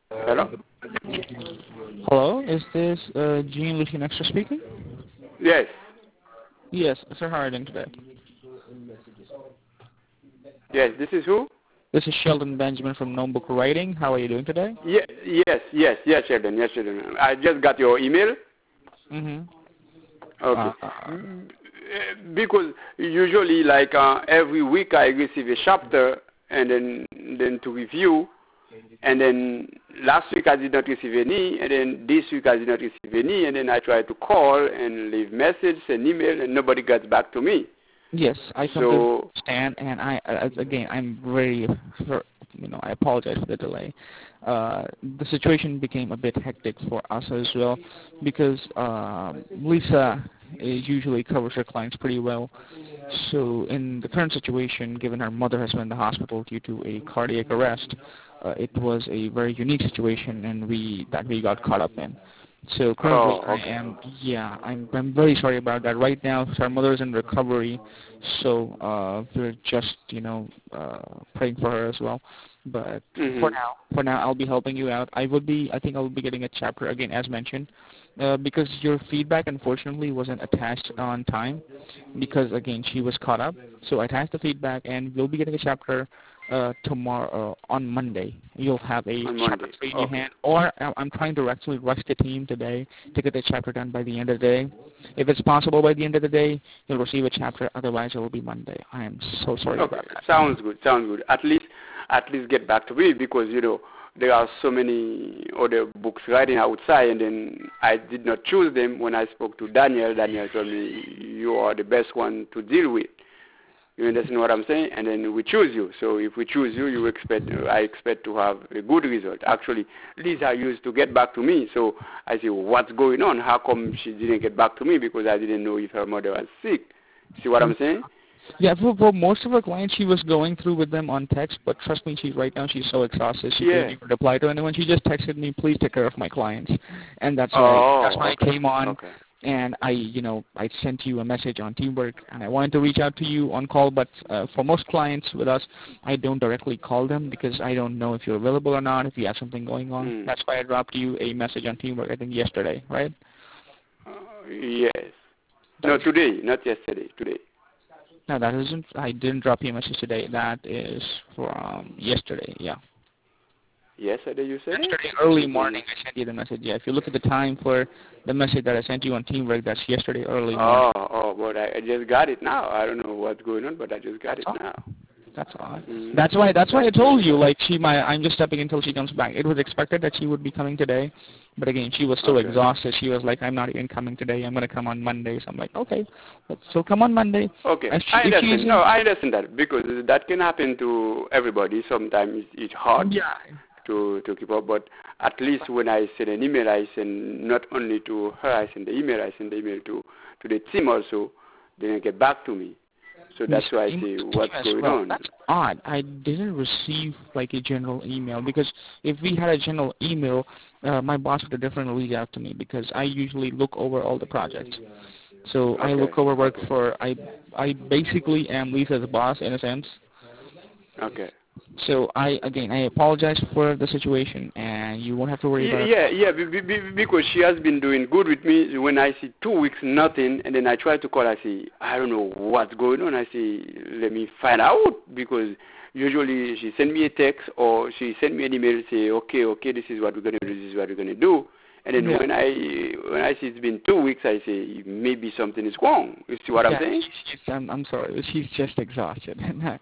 Hello? Hello, is this Gene Lucian Extra speaking? Yes. Yes, sir, how are you doing today? Yes, this is who? This is Sheldon Benjamin from Notebook Writing. How are you doing today? Sheldon. Yes, Sheldon. I just got your email. Mm-hmm. Okay. Because usually, like every week, I receive a chapter, and then to review, and then last week I did not receive any, and then this week I did not receive any, and then I try to call and leave message, send email, and nobody gets back to me. Yes, I completely understand, and again, I'm very, I apologize for the delay. The situation became a bit hectic for us as well, because Lisa usually covers her clients pretty well. So in the current situation, given her mother has been in the hospital due to a cardiac arrest, it was a very unique situation, and we got caught up in. So currently, I'm very sorry about that. Right now, her mother is in recovery, so we're just praying for her as well. But for now, I'll be helping you out. I think I'll be getting a chapter again, as mentioned, because your feedback unfortunately wasn't attached on time, because again she was caught up. So I attached the feedback, and we'll be getting a chapter tomorrow on Monday. You'll have a chapter in your hand, or I'm trying to actually rush the team today to get the chapter done by the end of the day. If it's possible by the end of the day, you'll receive a chapter. Otherwise, it will be Monday. I am so sorry about that. Sounds good. At least get back to me, because there are so many other books writing outside, and then I did not choose them. When I spoke to Daniel told me you are the best one to deal with. You understand what I'm saying? And then we choose you. So if we choose you, I expect to have a good result. Actually, Lisa used to get back to me. So I say, what's going on? How come she didn't get back to me? Because I didn't know if her mother was sick. See what I'm saying? Yeah, for most of her clients, she was going through with them on text, but trust me, right now she's so exhausted she couldn't even reply to anyone. She just texted me, please take care of my clients, and that's why I came on. Okay. And I sent you a message on Teamwork, and I wanted to reach out to you on call, but for most clients with us, I don't directly call them because I don't know if you're available or not, if you have something going on. That's why I dropped you a message on Teamwork, I think yesterday, right? Yes. No, today, not yesterday, today. No, that isn't. I didn't drop you a message today. That is from yesterday, yeah. Yesterday, you said? Yesterday early morning, I sent you the message. Yeah, if you look at the time for the message that I sent you on Teamwork, that's yesterday early morning. But I just got it now. I don't know what's going on, but I just got it now. That's odd. That's why I told you, like, I'm just stepping until she comes back. It was expected that she would be coming today, but again, she was so exhausted. She was like, I'm not even coming today. I'm going to come on Monday. So I'm like, okay, so come on Monday. Okay, I understand. No, I understand that, because that can happen to everybody. Sometimes it's hard to keep up, but at least when I send an email, I send not only to her, I send the email to the team also. They didn't get back to me. So that's why I say, what's going on? That's odd. I didn't receive like a general email, because if we had a general email, my boss would have definitely reached out to me, because I usually look over all the projects. So I look over work for, I basically am Lisa's boss in a sense. Okay. So I apologize for the situation, and you won't have to worry about it. Because she has been doing good with me. When I see 2 weeks nothing, and then I try to call, I say, I don't know what's going on. I say, let me find out, because usually she send me a text or she send me an email, say, okay, this is what we're gonna do, this is what we're gonna do. And then when I see it's been 2 weeks, I say maybe something is wrong. You see what I'm saying? I'm sorry, she's just exhausted,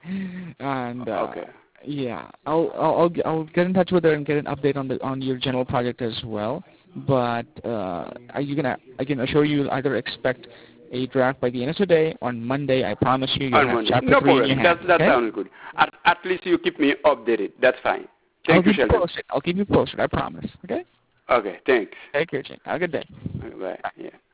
and yeah, I'll get in touch with her and get an update on your general project as well. But are you gonna? I can assure you, either expect a draft by the end of today on Monday. I promise you, you'll have chapter 3 in your hand. That sounds good. At least you keep me updated. That's fine. Thank you, Sheldon. I'll keep you posted. I promise. Okay. Okay. Thanks. Take care, Jane. Have a good day. Bye. Yeah.